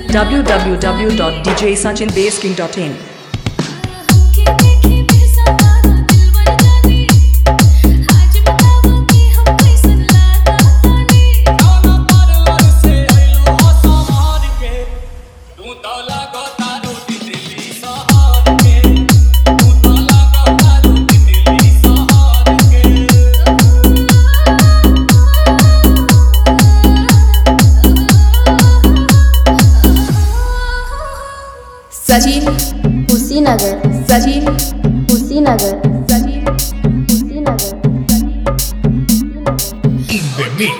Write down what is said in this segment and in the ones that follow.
www.djsachinbasking.in Sachin Kushinagar Sachin Kushinagar Sachin Kushinagar in the mix.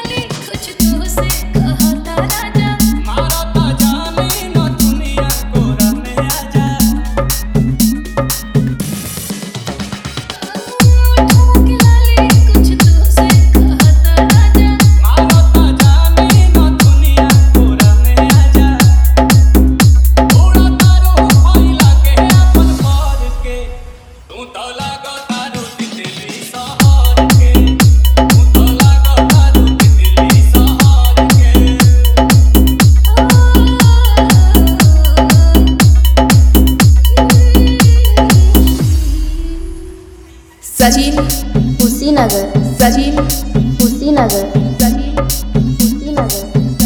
Sachin Kushinagar Sachin Kushinagar Sachin Kushinagar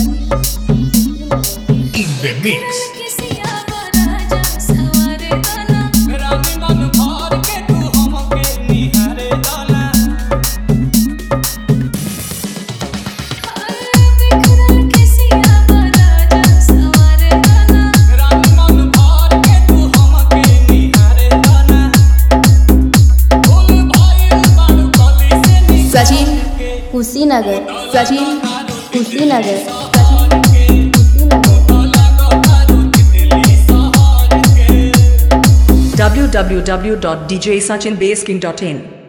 In the mix. Sachin Kushinagar Sachin Kushinagar www.djsachinbasking.in